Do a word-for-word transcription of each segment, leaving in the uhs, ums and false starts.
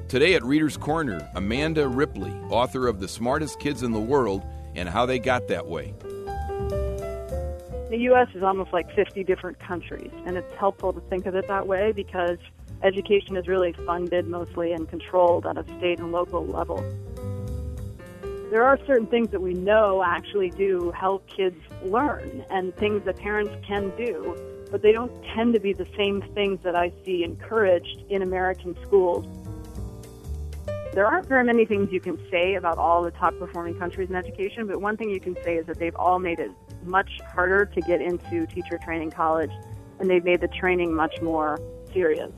Today at Reader's Corner, Amanda Ripley, author of The Smartest Kids in the World and How They Got That Way. The U S is almost like fifty different countries, and it's helpful to think of it that way because education is really funded mostly and controlled at a state and local level. There are certain things that we know actually do help kids learn and things that parents can do, but they don't tend to be the same things that I see encouraged in American schools. There aren't very many things you can say about all the top-performing countries in education, but one thing you can say is that they've all made it much harder to get into teacher training college, and they've made the training much more serious.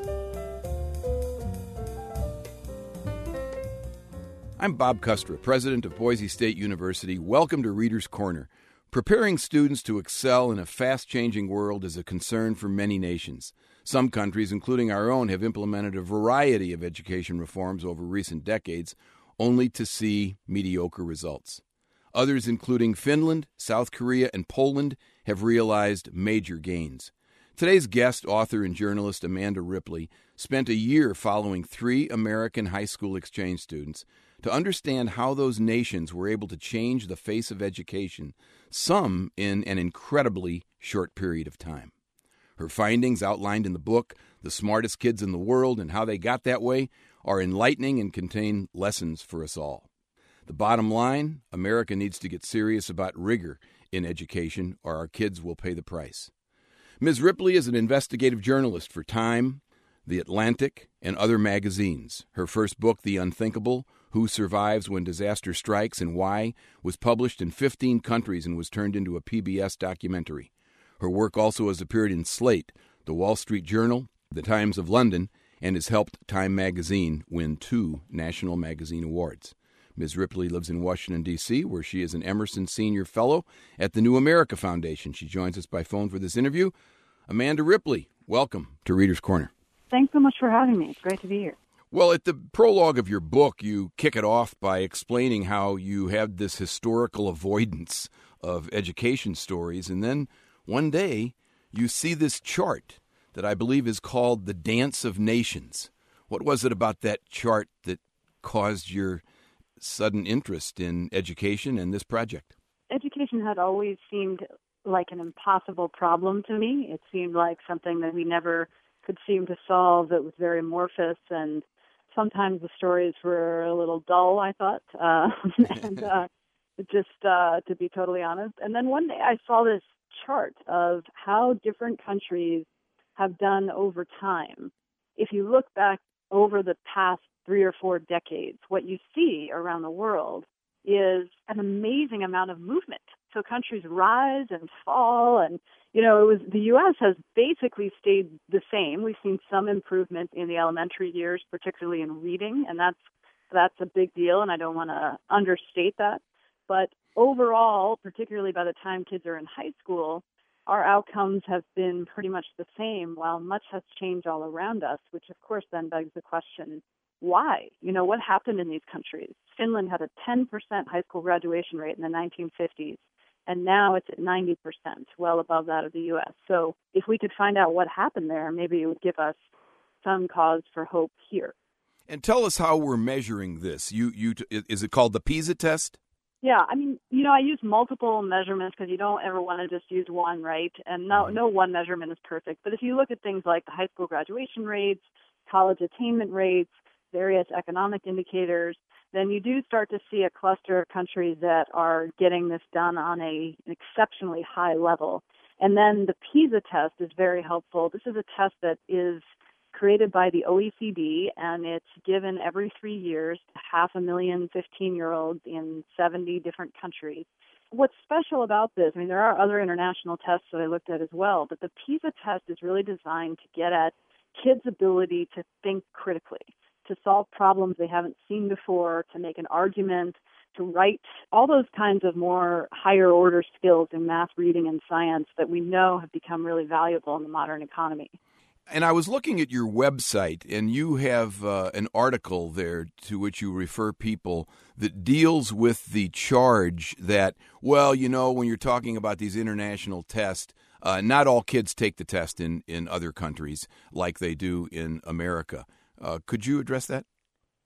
I'm Bob Kustra, president of Boise State University. Welcome to Reader's Corner. Preparing students to excel in a fast-changing world is a concern for many nations. Some countries, including our own, have implemented a variety of education reforms over recent decades, only to see mediocre results. Others, including Finland, South Korea, and Poland, have realized major gains. Today's guest, author and journalist Amanda Ripley, spent a year following three American high school exchange students to understand how those nations were able to change the face of education, some in an incredibly short period of time. Her findings, outlined in the book, The Smartest Kids in the World and How They Got That Way, are enlightening and contain lessons for us all. The bottom line, America needs to get serious about rigor in education, or our kids will pay the price. Miz Ripley is an investigative journalist for Time, The Atlantic, and other magazines. Her first book, The Unthinkable, Who Survives When Disaster Strikes and Why, was published in fifteen countries and was turned into a P B S documentary. Her work also has appeared in Slate, The Wall Street Journal, The Times of London, and has helped Time magazine win two National Magazine Awards. Miz Ripley lives in Washington, D C, where she is an Emerson Senior Fellow at the New America Foundation. She joins us by phone for this interview. Amanda Ripley, welcome to Reader's Corner. Thanks so much for having me. It's great to be here. Well, at the prologue of your book, you kick it off by explaining how you had this historical avoidance of education stories, and then one day you see this chart that I believe is called The Dance of Nations. What was it about that chart that caused your sudden interest in education and this project? Education had always seemed like an impossible problem to me. It seemed like something that we never could seem to solve, that was very amorphous, and sometimes the stories were a little dull, I thought, uh, and uh, just uh, to be totally honest. And then one day I saw this chart of how different countries have done over time. If you look back over the past three or four decades, what you see around the world is an amazing amount of movement. So countries rise and fall, and you know, it was the U S has basically stayed the same. We've seen some improvement in the elementary years, particularly in reading, and that's that's a big deal, and I don't want to understate that. But overall, particularly by the time kids are in high school, our outcomes have been pretty much the same, while much has changed all around us, which of course then begs the question, why? You know, what happened in these countries? Finland had a ten percent high school graduation rate in the nineteen fifties, and now it's at ninety percent, well above that of the U S. So if we could find out what happened there, maybe it would give us some cause for hope here. And tell us how we're measuring this. You, you, is it called the PISA test? Yeah, I mean, you know, I use multiple measurements because you don't ever want to just use one, right? And no, no one measurement is perfect. But if you look at things like the high school graduation rates, college attainment rates, various economic indicators, then you do start to see a cluster of countries that are getting this done on a, an exceptionally high level. And then the PISA test is very helpful. This is a test that is created by the O E C D, and it's given every three years to half a million fifteen-year-olds in seventy different countries. What's special about this, I mean, there are other international tests that I looked at as well, but the PISA test is really designed to get at kids' ability to think critically, to solve problems they haven't seen before, to make an argument, to write, all those kinds of more higher order skills in math, reading, and science that we know have become really valuable in the modern economy. And I was looking at your website, and you have uh, an article there to which you refer people that deals with the charge that, well, you know, when you're talking about these international tests, uh, not all kids take the test in, in other countries like they do in America. Uh, could you address that?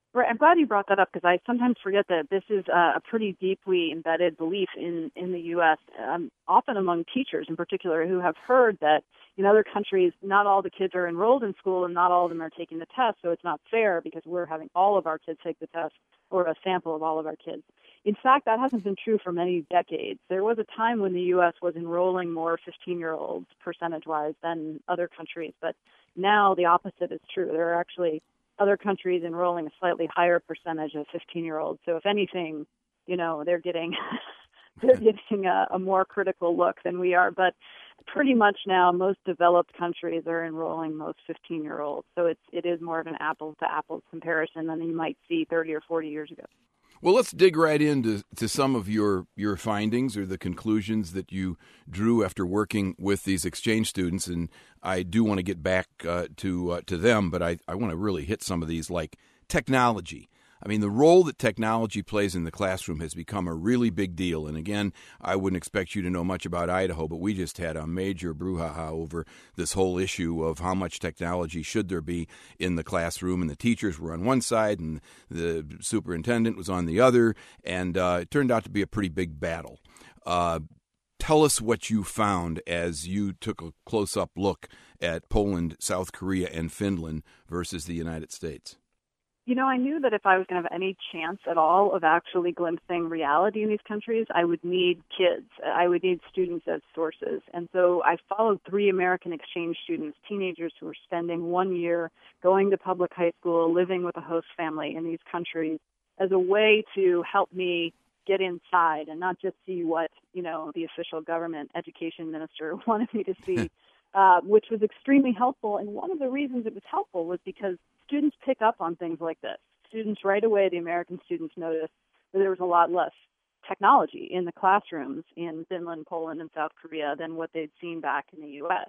Right. I'm glad you brought that up because I sometimes forget that this is uh, a pretty deeply embedded belief in, in the U S, um, often among teachers in particular, who have heard that in other countries, not all the kids are enrolled in school and not all of them are taking the test, so it's not fair because we're having all of our kids take the test or a sample of all of our kids. In fact, that hasn't been true for many decades. There was a time when the U S was enrolling more fifteen-year-olds percentage-wise than other countries, but now the opposite is true. There are actually other countries enrolling a slightly higher percentage of fifteen-year-olds. So if anything, you know, they're getting they're getting a, a more critical look than we are. But pretty much now, most developed countries are enrolling most fifteen-year-olds. So it's it is more of an apples-to-apples comparison than you might see thirty or forty years ago. Well, let's dig right into to some of your, your findings or the conclusions that you drew after working with these exchange students. And I do want to get back uh, to uh, to them, but I, I want to really hit some of these, like technology. I mean, the role that technology plays in the classroom has become a really big deal. And again, I wouldn't expect you to know much about Idaho, but we just had a major brouhaha over this whole issue of how much technology should there be in the classroom. And the teachers were on one side and the superintendent was on the other. And uh, it turned out to be a pretty big battle. Uh, tell us what you found as you took a close-up look at Poland, South Korea, and Finland versus the United States. You know, I knew that if I was going to have any chance at all of actually glimpsing reality in these countries, I would need kids. I would need students as sources. And so I followed three American exchange students, teenagers who were spending one year going to public high school, living with a host family in these countries as a way to help me get inside and not just see what, you know, the official government education minister wanted me to see, uh, which was extremely helpful. And one of the reasons it was helpful was because students pick up on things like this. Students right away, the American students noticed that there was a lot less technology in the classrooms in Finland, Poland, and South Korea than what they'd seen back in the U S.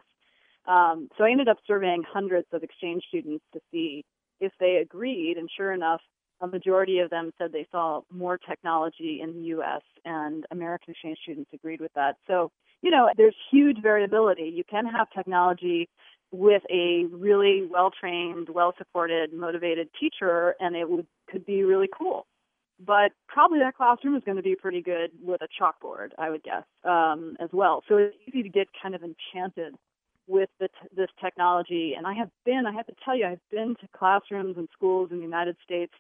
Um, so I ended up surveying hundreds of exchange students to see if they agreed, and sure enough, a majority of them said they saw more technology in the U S, and American exchange students agreed with that. So, you know, there's huge variability. You can have technology with a really well-trained, well-supported, motivated teacher, and it would, could be really cool. But probably that classroom is going to be pretty good with a chalkboard, I would guess, um, as well. So it's easy to get kind of enchanted with the t- this technology. And I have been, I have to tell you, I've been to classrooms and schools in the United States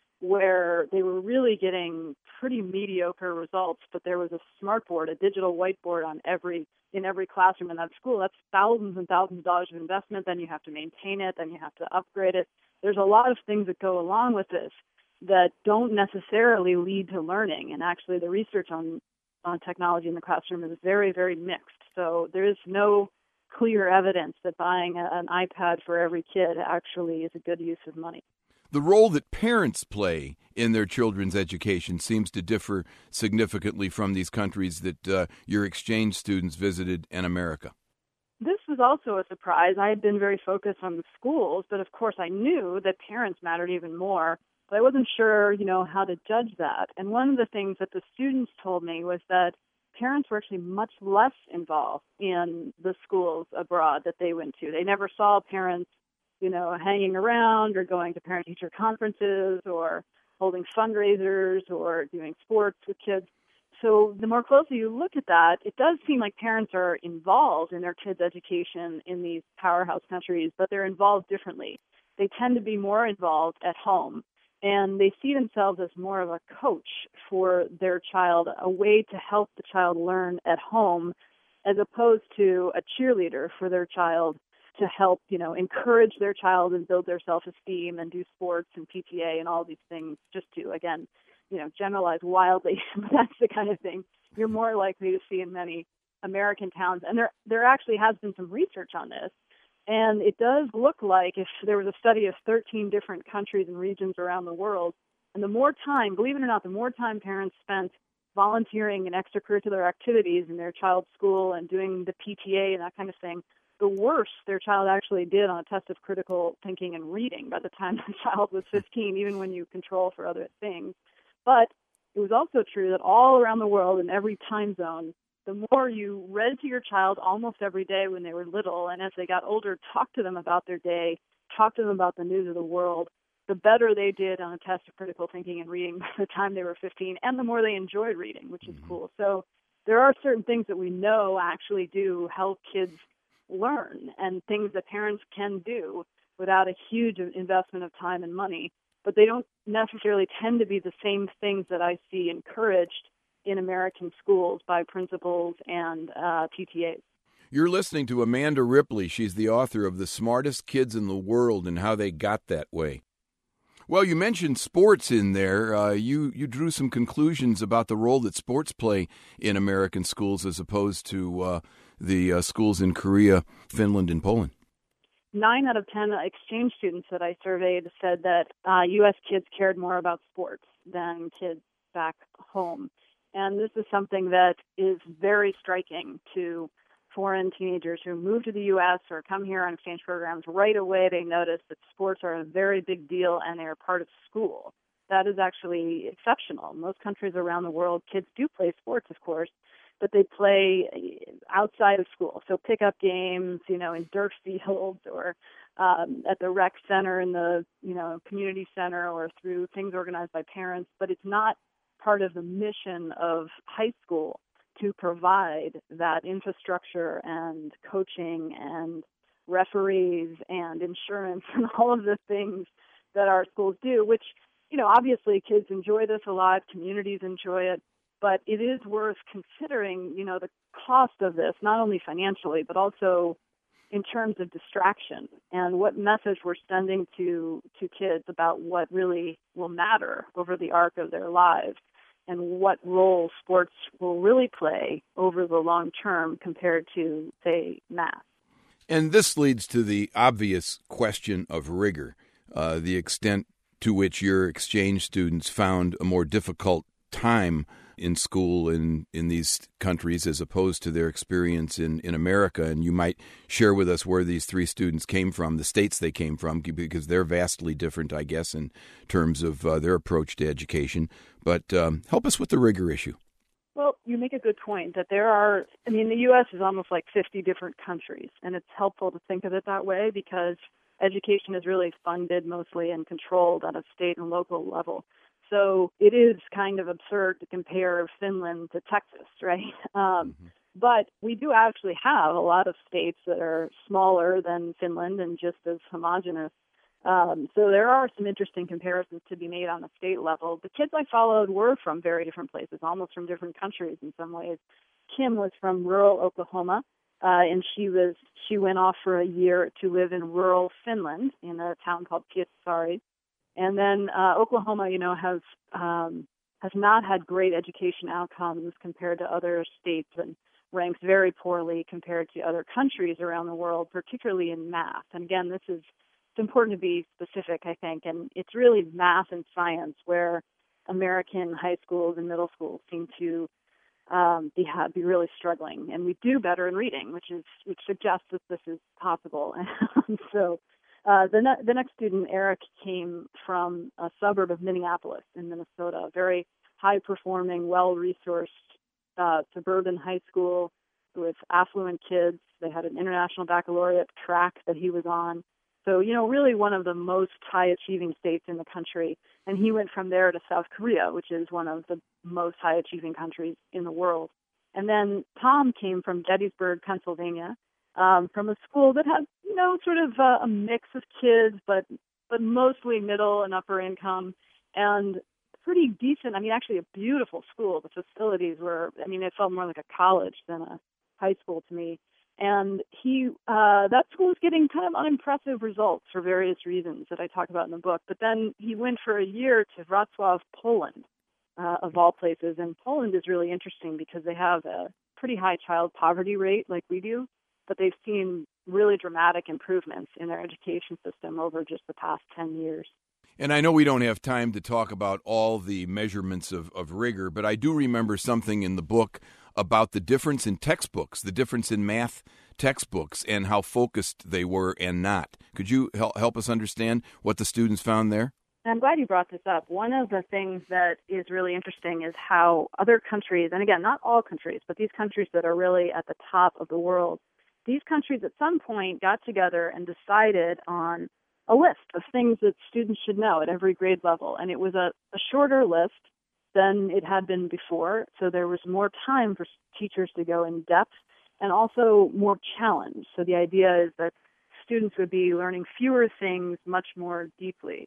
where they were really getting pretty mediocre results, but there was a smartboard, a digital whiteboard on every in every classroom in that school. That's thousands and thousands of dollars of investment. Then you have to maintain it. Then you have to upgrade it. There's a lot of things that go along with this that don't necessarily lead to learning. And actually, the research on, on technology in the classroom is very, very mixed. So there is no clear evidence that buying a, an iPad for every kid actually is a good use of money. The role that parents play in their children's education seems to differ significantly from these countries that uh, your exchange students visited in America. This was also a surprise. I had been very focused on the schools, but of course I knew that parents mattered even more. But I wasn't sure, you know, how to judge that. And one of the things that the students told me was that parents were actually much less involved in the schools abroad that they went to. They never saw parents, you know, hanging around or going to parent-teacher conferences or holding fundraisers or doing sports with kids. So the more closely you look at that, it does seem like parents are involved in their kids' education in these powerhouse countries, but they're involved differently. They tend to be more involved at home, and they see themselves as more of a coach for their child, a way to help the child learn at home, as opposed to a cheerleader for their child to help, you know, encourage their child and build their self-esteem and do sports and P T A and all these things, just to, again, you know, generalize wildly. That's the kind of thing you're more likely to see in many American towns. And there there actually has been some research on this. And it does look like, if there was a study of thirteen different countries and regions around the world, and the more time, believe it or not, the more time parents spent volunteering in extracurricular activities in their child's school and doing the P T A and that kind of thing, the worse their child actually did on a test of critical thinking and reading by the time the child was fifteen, even when you control for other things. But it was also true that all around the world, in every time zone, the more you read to your child almost every day when they were little, and as they got older, talk to them about their day, talk to them about the news of the world, the better they did on a test of critical thinking and reading by the time they were fifteen, and the more they enjoyed reading, which is mm-hmm. cool. So there are certain things that we know actually do help kids learn, and things that parents can do without a huge investment of time and money, but they don't necessarily tend to be the same things that I see encouraged in American schools by principals and uh, P T As. You're listening to Amanda Ripley. She's the author of The Smartest Kids in the World and How They Got That Way. Well, you mentioned sports in there. Uh, you, you drew some conclusions about the role that sports play in American schools as opposed to uh, the uh, schools in Korea, Finland, and Poland. Nine out of ten exchange students that I surveyed said that uh, U S kids cared more about sports than kids back home. And this is something that is very striking to foreign teenagers who move to the U S or come here on exchange programs. Right away, they notice that sports are a very big deal and they are part of school. That is actually exceptional. Most countries around the world, kids do play sports, of course, but they play outside of school. So pickup games, you know, in dirt fields or um, at the rec center in the, you know, community center or through things organized by parents. But it's not part of the mission of high school to provide that infrastructure and coaching and referees and insurance and all of the things that our schools do, which, you know, obviously kids enjoy this a lot, communities enjoy it, but it is worth considering, you know, the cost of this, not only financially, but also in terms of distraction and what message we're sending to, to kids about what really will matter over the arc of their lives, and what role sports will really play over the long term compared to, say, math. And this leads to the obvious question of rigor, uh, the extent to which your exchange students found a more difficult time in school in, in these countries as opposed to their experience in, in America. And you might share with us where these three students came from, the states they came from, because they're vastly different, I guess, in terms of uh, their approach to education. But um, help us with the rigor issue. Well, you make a good point that there are, I mean, the U S is almost like fifty different countries, and it's helpful to think of it that way because education is really funded mostly and controlled at a state and local level. So it is kind of absurd to compare Finland to Texas, right? Um, mm-hmm. But we do actually have a lot of states that are smaller than Finland and just as homogenous. Um, so there are some interesting comparisons to be made on the state level. The kids I followed were from very different places, almost from different countries in some ways. Kim was from rural Oklahoma, uh, and she was she went off for a year to live in rural Finland in a town called Pietarsaari. And then uh, Oklahoma, you know, has um, has not had great education outcomes compared to other states and ranks very poorly compared to other countries around the world, particularly in math. And again, this is it's important to be specific, I think, and it's really math and science where American high schools and middle schools seem to um, be have, be really struggling. And we do better in reading, which is which suggests that this is possible. so. Uh, the, ne- the next student, Eric, came from a suburb of Minneapolis in Minnesota, a very high-performing, well-resourced uh, suburban high school with affluent kids. They had an international baccalaureate track that he was on. So, you know, really one of the most high-achieving states in the country. And he went from there to South Korea, which is one of the most high-achieving countries in the world. And then Tom came from Gettysburg, Pennsylvania, Um, from a school that had, you know, sort of a, a mix of kids, but but mostly middle and upper income, and pretty decent. I mean, actually a beautiful school. The facilities were, I mean, it felt more like a college than a high school to me. And he, uh, that school was getting kind of unimpressive results for various reasons that I talk about in the book. But then he went for a year to Wrocław, Poland, uh, of all places. And Poland is really interesting because they have a pretty high child poverty rate like we do, but they've seen really dramatic improvements in their education system over just the past ten years. And I know we don't have time to talk about all the measurements of, of rigor, but I do remember something in the book about the difference in textbooks, the difference in math textbooks, and how focused they were and not. Could you help, help us understand what the students found there? I'm glad you brought this up. One of the things that is really interesting is how other countries, and again, not all countries, but these countries that are really at the top of the world, these countries at some point got together and decided on a list of things that students should know at every grade level. And it was a, a shorter list than it had been before. So there was more time for teachers to go in depth and also more challenge. So the idea is that students would be learning fewer things much more deeply.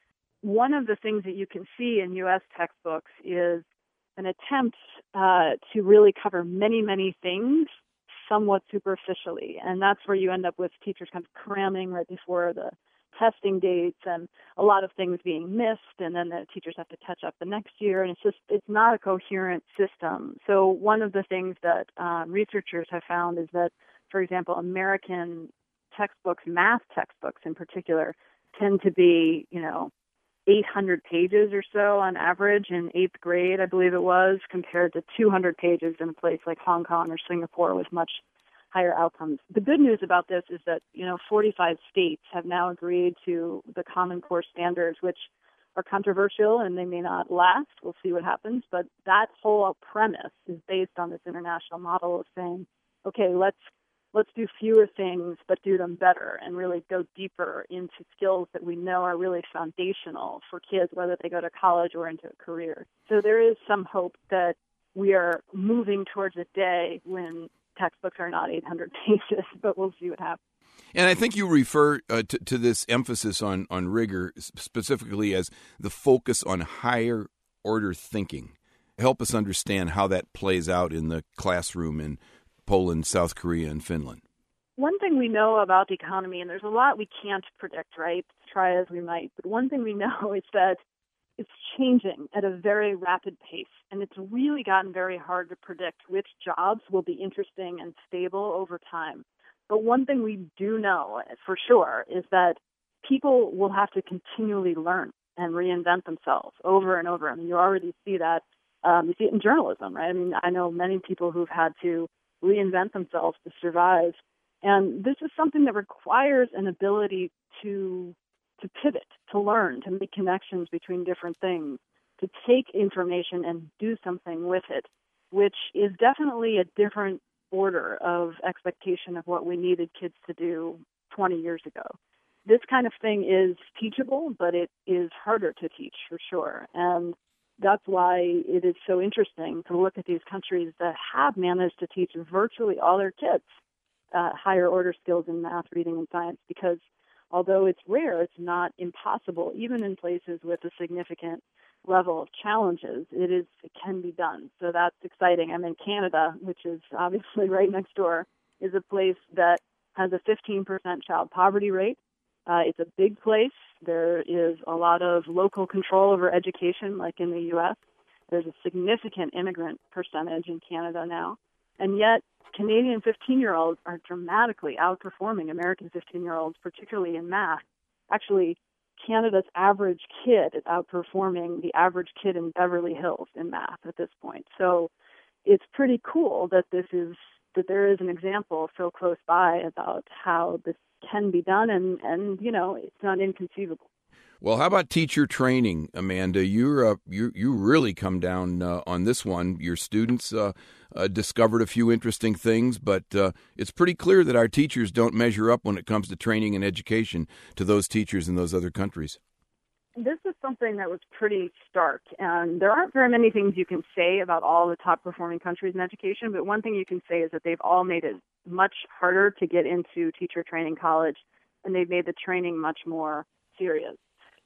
One of the things that you can see in U S textbooks is an attempt uh, to really cover many, many things somewhat superficially. And that's where you end up with teachers kind of cramming right before the testing dates and a lot of things being missed, and then the teachers have to catch up the next year, and it's just, it's not a coherent system. So one of the things that um, researchers have found is that, for example, American textbooks, math textbooks in particular, tend to be, you know, eight hundred pages or so on average in eighth grade, I believe it was, compared to two hundred pages in a place like Hong Kong or Singapore with much higher outcomes. The good news about this is that, you know, forty-five states have now agreed to the Common Core standards, which are controversial and they may not last. We'll see what happens. But that whole premise is based on this international model of saying, okay, let's let's do fewer things but do them better and really go deeper into skills that we know are really foundational for kids, whether they go to college or into a career. So there is some hope that we are moving towards a day when textbooks are not eight hundred pages, but we'll see what happens. And I think you refer uh, to, to this emphasis on, on rigor specifically as the focus on higher order thinking. Help us understand how that plays out in the classroom in Poland, South Korea, and Finland. One thing we know about the economy, and there's a lot we can't predict, right, try as we might, but one thing we know is that it's changing at a very rapid pace, and it's really gotten very hard to predict which jobs will be interesting and stable over time. But one thing we do know for sure is that people will have to continually learn and reinvent themselves over and over. I mean, you already see that. Um, you see it in journalism, right? I mean, I know many people who've had to reinvent themselves to survive. And this is something that requires an ability to to pivot, to learn, to make connections between different things, to take information and do something with it, which is definitely a different order of expectation of what we needed kids to do twenty years ago. This kind of thing is teachable, but it is harder to teach for sure. And that's why it is so interesting to look at these countries that have managed to teach virtually all their kids uh, higher order skills in math, reading, and science, because although it's rare, it's not impossible. Even in places with a significant level of challenges, it is it can be done. So that's exciting. I'm in Canada, which is obviously right next door, is a place that has a fifteen percent child poverty rate. Uh, it's a big place. There is a lot of local control over education, like in the U S. There's a significant immigrant percentage in Canada now. And yet, Canadian fifteen-year-olds are dramatically outperforming American fifteen-year-olds, particularly in math. Actually, Canada's average kid is outperforming the average kid in Beverly Hills in math at this point. So it's pretty cool that this is that there is an example so close by about how this can be done, and, and you know, it's not inconceivable. Well, how about teacher training, Amanda? You're uh, you you really come down uh, on this one. Your students uh, uh, discovered a few interesting things, but uh, it's pretty clear that our teachers don't measure up when it comes to training and education to those teachers in those other countries. This is something that was pretty stark, and there aren't very many things you can say about all the top-performing countries in education, but one thing you can say is that they've all made it much harder to get into teacher training college, and they've made the training much more serious.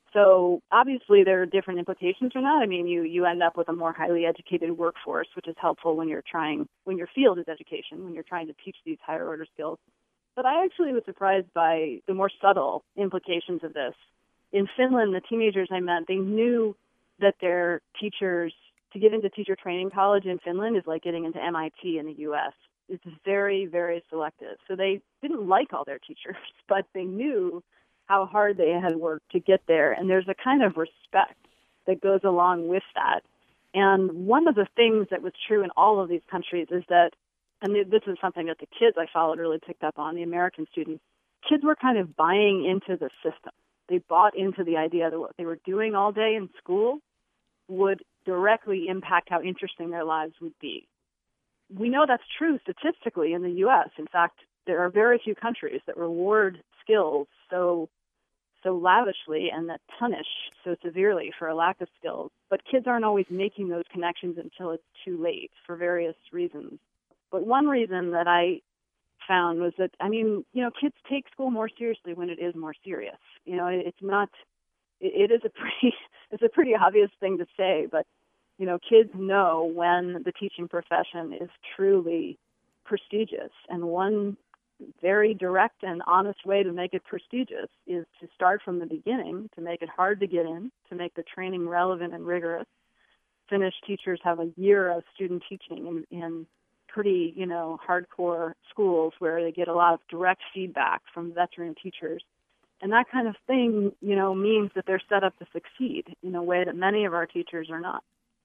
So obviously there are different implications from that. I mean, you, you end up with a more highly educated workforce, which is helpful when you're trying, when your field is education, when you're trying to teach these higher order skills. But I actually was surprised by the more subtle implications of this. In Finland, the teenagers I met, they knew that their teachers, to get into teacher training college in Finland is like getting into M I T in the U S. It's very, very selective. So they didn't like all their teachers, but they knew how hard they had worked to get there. And there's a kind of respect that goes along with that. And one of the things that was true in all of these countries is that, and this is something that the kids I followed really picked up on, the American students, kids were kind of buying into the system. They bought into the idea that what they were doing all day in school would directly impact how interesting their lives would be. We know that's true statistically in the U S. In fact, there are very few countries that reward skills so so lavishly and that punish so severely for a lack of skills. But kids aren't always making those connections until it's too late for various reasons. But one reason that I found was that, I mean, you know, kids take school more seriously when it is more serious. You know, it, it's not, it, it is a pretty, it's a pretty obvious thing to say, but, you know, kids know when the teaching profession is truly prestigious. And one very direct and honest way to make it prestigious is to start from the beginning, to make it hard to get in, to make the training relevant and rigorous. Finnish teachers have a year of student teaching in, in pretty, you know, hardcore schools where they get a lot of direct feedback from veteran teachers. And that kind of thing, you know, means that they're set up to succeed in a way that many of our teachers are not.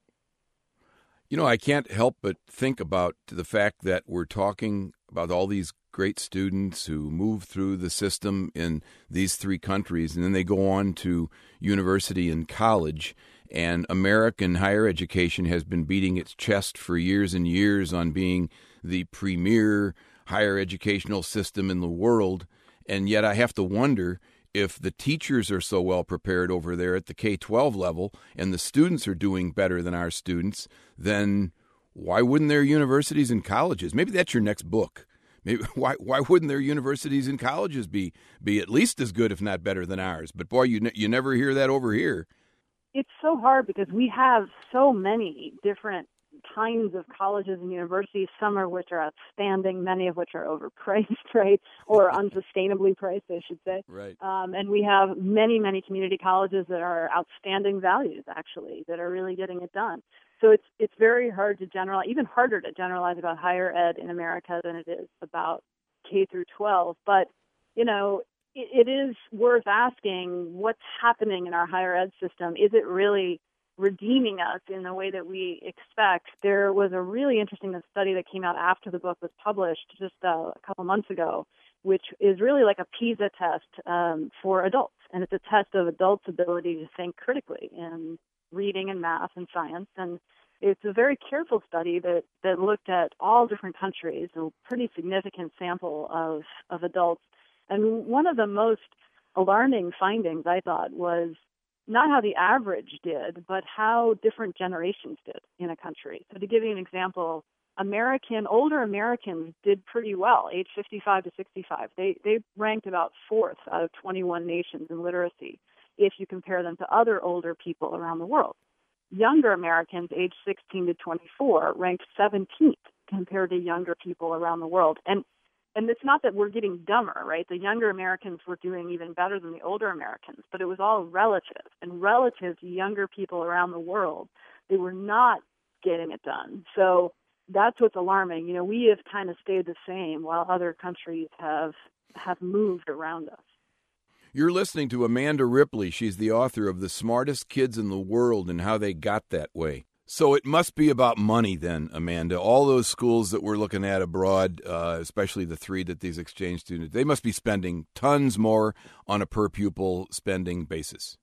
You know, I can't help but think about the fact that we're talking about all these great students who move through the system in these three countries, and then they go on to university and college. And American higher education has been beating its chest for years and years on being the premier higher educational system in the world. And yet I have to wonder, if the teachers are so well prepared over there at the K twelve level and the students are doing better than our students, then why wouldn't their universities and colleges? Maybe that's your next book. Maybe why why wouldn't their universities and colleges be be at least as good, if not better, than ours? But boy, you ne- you never hear that over here. It's so hard because we have so many different kinds of colleges and universities, some of which are outstanding, many of which are overpriced, right, or unsustainably priced, I should say. Right. Um, and we have many, many community colleges that are outstanding values, actually, that are really getting it done. So it's it's very hard to generalize, even harder to generalize about higher ed in America than it is about K through twelve. But, you know, it, it is worth asking what's happening in our higher ed system. Is it really redeeming us in the way that we expect? There was a really interesting study that came out after the book was published just uh, a couple months ago, which is really like a PISA test um, for adults. And it's a test of adults' ability to think critically in reading and math and science. And it's a very careful study that, that looked at all different countries, a pretty significant sample of, of adults. And one of the most alarming findings, I thought, was not how the average did, but how different generations did in a country. So to give you an example, American, older Americans did pretty well, age fifty-five to sixty-five. They they ranked about fourth out of twenty-one nations in literacy if you compare them to other older people around the world. Younger Americans, age sixteen to twenty-four, ranked seventeenth compared to younger people around the world. And And it's not that we're getting dumber, right? The younger Americans were doing even better than the older Americans, but it was all relative. And relative to younger people around the world, they were not getting it done. So that's what's alarming. You know, we have kind of stayed the same while other countries have have moved around us. You're listening to Amanda Ripley. She's the author of The Smartest Kids in the World and How They Got That Way. So it must be about money then, Amanda. All those schools that we're looking at abroad, uh, especially the three that these exchange students, they must be spending tons more on a per-pupil spending basis.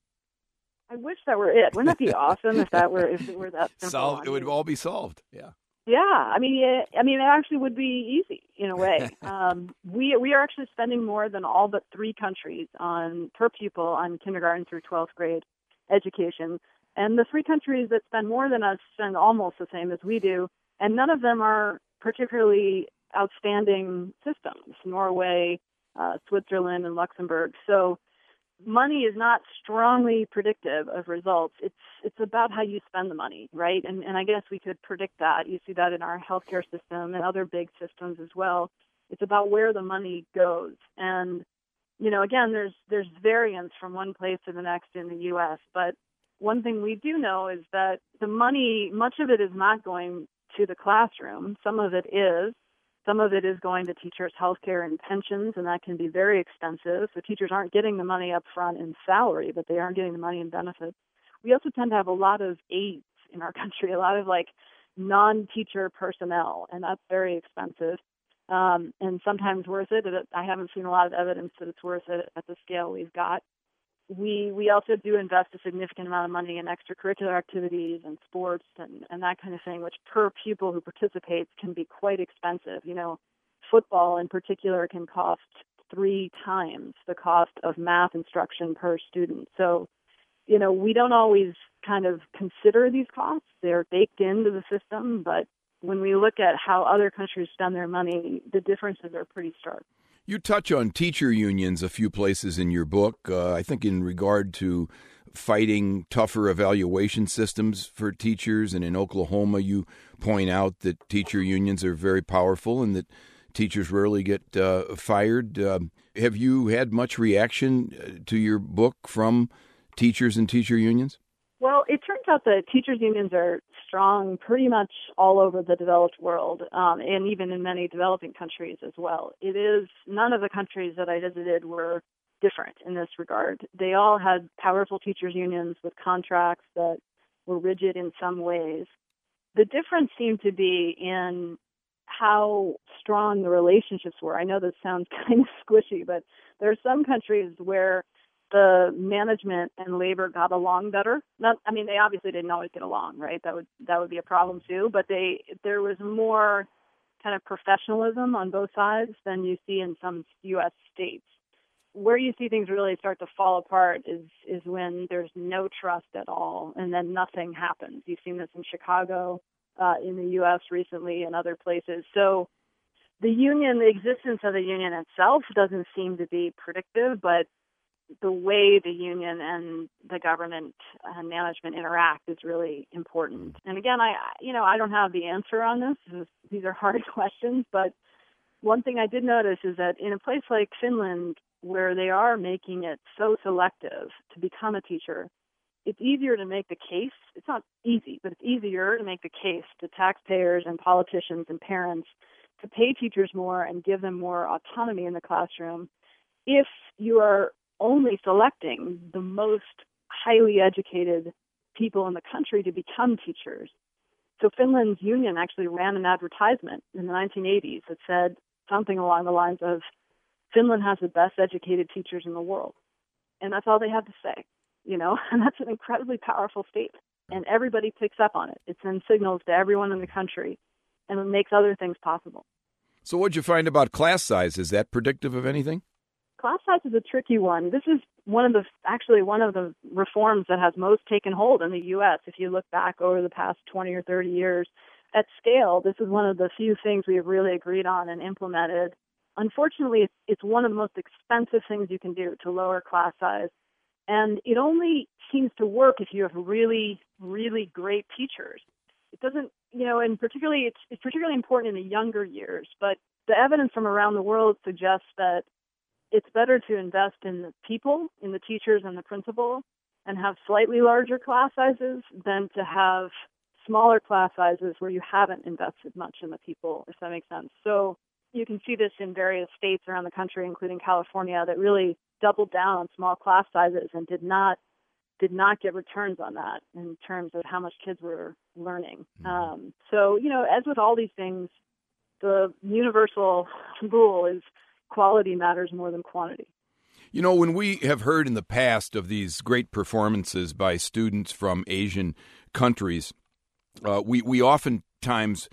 I wish that were it. Wouldn't that be awesome if that were if it were that simple? Solved, it would all be solved. Yeah. Yeah, I mean, it, I mean, it actually would be easy in a way. Um, we we are actually spending more than all but three countries on per pupil on kindergarten through twelfth grade education. And the three countries that spend more than us spend almost the same as we do, and none of them are particularly outstanding systems, Norway, uh, Switzerland, and Luxembourg. So money is not strongly predictive of results. It's it's about how you spend the money, right? And, and I guess we could predict that. You see that in our healthcare system and other big systems as well. It's about where the money goes. And, you know, again, there's there's variance from one place to the next in the U S, but one thing we do know is that the money, much of it is not going to the classroom. Some of it is. Some of it is going to teachers' health care and pensions, and that can be very expensive. So teachers aren't getting the money up front in salary, but they are getting the money in benefits. We also tend to have a lot of aides in our country, a lot of like non-teacher personnel, and that's very expensive um, and sometimes worth it. I haven't seen a lot of evidence that it's worth it at the scale we've got. We we also do invest a significant amount of money in extracurricular activities and sports and, and that kind of thing, which per pupil who participates can be quite expensive. You know, football in particular can cost three times the cost of math instruction per student. So, you know, we don't always kind of consider these costs. They're baked into the system, but when we look at how other countries spend their money, the differences are pretty stark. You touch on teacher unions a few places in your book, uh, I think in regard to fighting tougher evaluation systems for teachers. And in Oklahoma, you point out that teacher unions are very powerful and that teachers rarely get uh, fired. Uh, have you had much reaction to your book from teachers and teacher unions? Well, it turns out that teachers' unions are strong pretty much all over the developed world, um, and even in many developing countries as well. It is, none of the countries that I visited were different in this regard. They all had powerful teachers' unions with contracts that were rigid in some ways. The difference seemed to be in how strong the relationships were. I know this sounds kind of squishy, but there are some countries where the management and labor got along better. Not, I mean, they obviously didn't always get along, right? That would that would be a problem too. But they there was more kind of professionalism on both sides than you see in some U S states. Where you see things really start to fall apart is is when there's no trust at all, and then nothing happens. You've seen this in Chicago, uh, in the U S recently, and other places. So the union, the existence of the union itself doesn't seem to be predictive, but the way the union and the government and management interact is really important. And again, I, you know, I don't have the answer on this. These are hard questions, but one thing I did notice is that in a place like Finland, where they are making it so selective to become a teacher, it's easier to make the case. It's not easy, but it's easier to make the case to taxpayers and politicians and parents to pay teachers more and give them more autonomy in the classroom if you are only selecting the most highly educated people in the country to become teachers. So Finland's union actually ran an advertisement in the nineteen eighties that said something along the lines of, Finland has the best educated teachers in the world. And that's all they have to say, you know, and that's an incredibly powerful statement. And everybody picks up on it. It sends signals to everyone in the country, and it makes other things possible. So what'd you find about class size? Is that predictive of anything? Class size is a tricky one. This is one of the, actually one of the reforms that has most taken hold in the U S. If you look back over the past twenty or thirty years, at scale, this is one of the few things we have really agreed on and implemented. Unfortunately, it's one of the most expensive things you can do to lower class size. And it only seems to work if you have really, really great teachers. It doesn't, you know, and particularly, it's, it's particularly important in the younger years. But the evidence from around the world suggests that it's better to invest in the people, in the teachers and the principal, and have slightly larger class sizes than to have smaller class sizes where you haven't invested much in the people, if that makes sense. So you can see this in various states around the country, including California, that really doubled down on small class sizes and did not did not get returns on that in terms of how much kids were learning. Um, so, you know, as with all these things, the universal rule is quality matters more than quantity. You know, when we have heard in the past of these great performances by students from Asian countries, uh, we, we oftentimes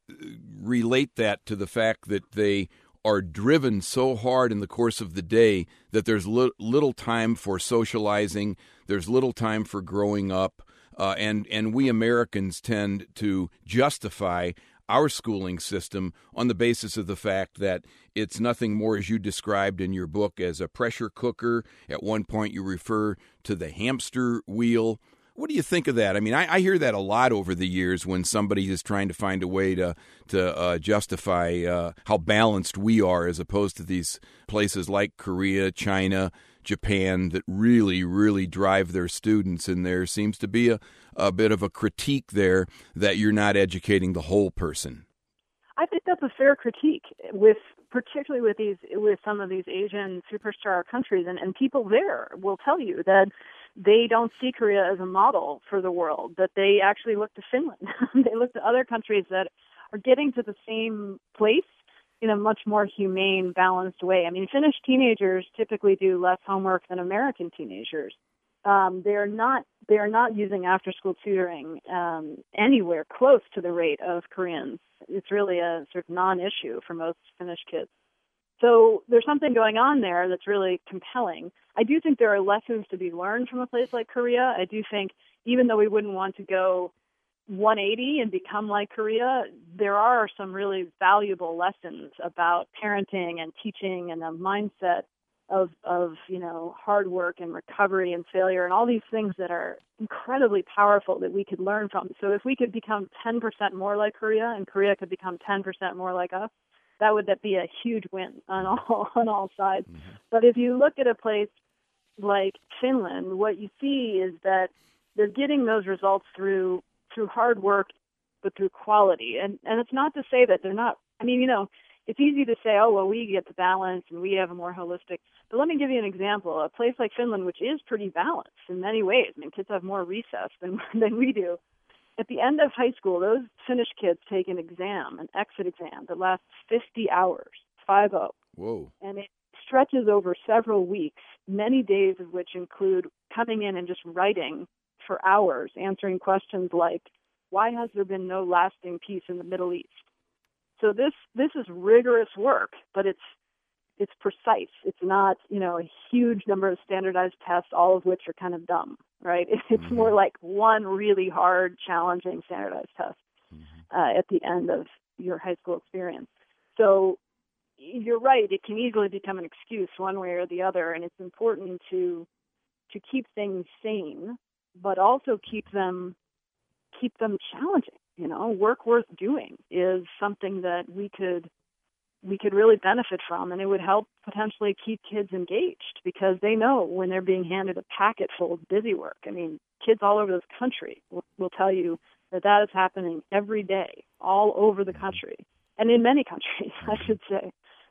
relate that to the fact that they are driven so hard in the course of the day that there's li- little time for socializing, there's little time for growing up, uh, and, and we Americans tend to justify our schooling system on the basis of the fact that it's nothing more, as you described in your book, as a pressure cooker. At one point you refer to the hamster wheel. What do you think of that? I mean, I, I hear that a lot over the years when somebody is trying to find a way to to uh, justify uh, how balanced we are as opposed to these places like Korea, China, Japan that really, really drive their students. And there seems to be a, a bit of a critique there that you're not educating the whole person. I think that's a fair critique, with particularly with these with some of these Asian superstar countries, and, and people there will tell you that they don't see Korea as a model for the world, that they actually look to Finland. They look to other countries that are getting to the same place in a much more humane, balanced way. I mean, Finnish teenagers typically do less homework than American teenagers. Um, they're not they're not using after-school tutoring um, anywhere close to the rate of Koreans. It's really a sort of non-issue for most Finnish kids. So there's something going on there that's really compelling. I do think there are lessons to be learned from a place like Korea. I do think even though we wouldn't want to go one eighty and become like Korea, there are some really valuable lessons about parenting and teaching and a mindset of, of, you know, hard work and recovery and failure and all these things that are incredibly powerful that we could learn from. So if we could become ten percent more like Korea and Korea could become ten percent more like us, that would that be a huge win on all on all sides. Mm-hmm. But if you look at a place like Finland, what you see is that they're getting those results through through hard work, but through quality. And and it's not to say that they're not, I mean, you know, it's easy to say, oh, well, we get the balance and we have a more holistic. But let me give you an example. A place like Finland, which is pretty balanced in many ways. I mean, kids have more recess than than we do. At the end of high school, those Finnish kids take an exam, an exit exam that lasts fifty hours, five oh. Whoa. And it stretches over several weeks, many days of which include coming in and just writing for hours, answering questions like, why has there been no lasting peace in the Middle East? So this this is rigorous work, but it's it's precise. It's not, you know, a huge number of standardized tests, all of which are kind of dumb, right? It's mm-hmm. more like one really hard, challenging standardized test mm-hmm. uh, at the end of your high school experience. So you're right. It can easily become an excuse one way or the other, and it's important to to keep things sane, but also keep them keep them challenging. You know, work worth doing is something that we could we could really benefit from, and it would help potentially keep kids engaged because they know when they're being handed a packet full of busy work. I mean, kids all over this country will, will tell you that that is happening every day, all over the country, and in many countries, I should say.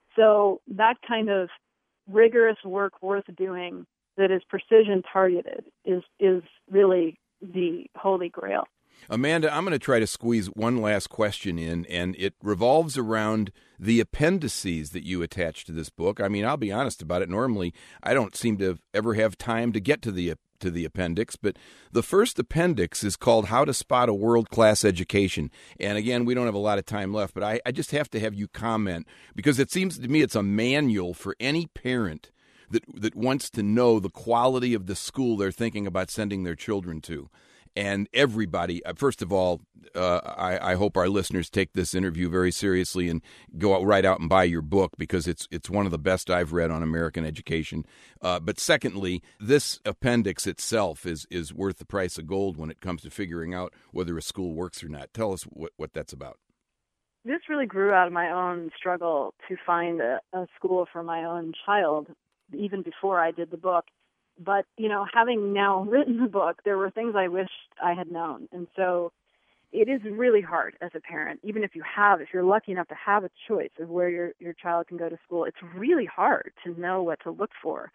So that kind of rigorous work worth doing that is precision targeted is is really the holy grail. Amanda, I'm going to try to squeeze one last question in, and it revolves around the appendices that you attach to this book. I mean, I'll be honest about it. Normally, I don't seem to ever have time to get to the to the appendix, but the first appendix is called How to Spot a World-Class Education. And again, we don't have a lot of time left, but I, I just have to have you comment, because it seems to me it's a manual for any parent that that wants to know the quality of the school they're thinking about sending their children to. And everybody, first of all, uh, I, I hope our listeners take this interview very seriously and go out, right out and buy your book, because it's it's one of the best I've read on American education. Uh, but secondly, this appendix itself is is worth the price of gold when it comes to figuring out whether a school works or not. Tell us what, what that's about. This really grew out of my own struggle to find a, a school for my own child, even before I did the book. But, you know, having now written the book, there were things I wished I had known. And so it is really hard as a parent, even if you have, if you're lucky enough to have a choice of where your, your child can go to school, it's really hard to know what to look for.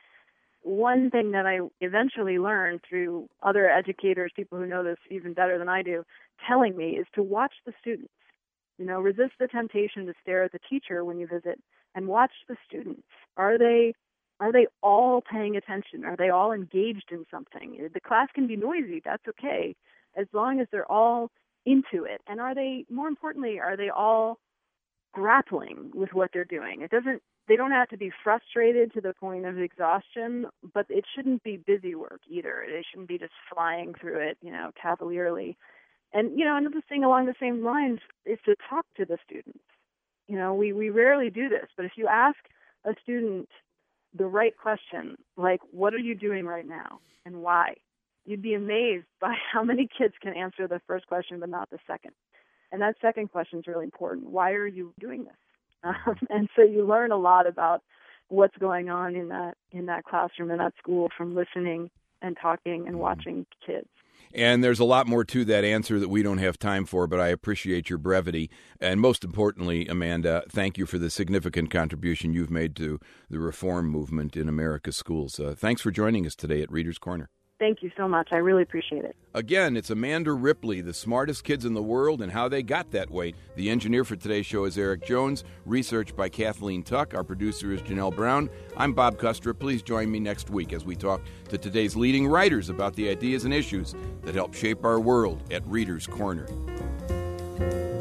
One thing that I eventually learned through other educators, people who know this even better than I do, telling me is to watch the students. You know, resist the temptation to stare at the teacher when you visit and watch the students. Are they Are they all paying attention? Are they all engaged in something? The class can be noisy. That's okay, as long as they're all into it. And are they, more importantly, are they all grappling with what they're doing? It doesn't. They don't have to be frustrated to the point of exhaustion, but it shouldn't be busy work either. They shouldn't be just flying through it, you know, cavalierly. And, you know, another thing along the same lines is to talk to the students. You know, we, we rarely do this, but if you ask a student the right question, like, what are you doing right now and why? You'd be amazed by how many kids can answer the first question but not the second. And that second question is really important. Why are you doing this? Um, and so you learn a lot about what's going on in that in that classroom, in that school, from listening and talking and watching kids. And there's a lot more to that answer that we don't have time for, but I appreciate your brevity. And most importantly, Amanda, thank you for the significant contribution you've made to the reform movement in America's schools. Uh, thanks for joining us today at Reader's Corner. Thank you so much. I really appreciate it. Again, it's Amanda Ripley, the smartest kids in the world and how they got that way. The engineer for today's show is Eric Jones. Research by Kathleen Tuck. Our producer is Janelle Brown. I'm Bob Custra. Please join me next week as we talk to today's leading writers about the ideas and issues that help shape our world at Reader's Corner.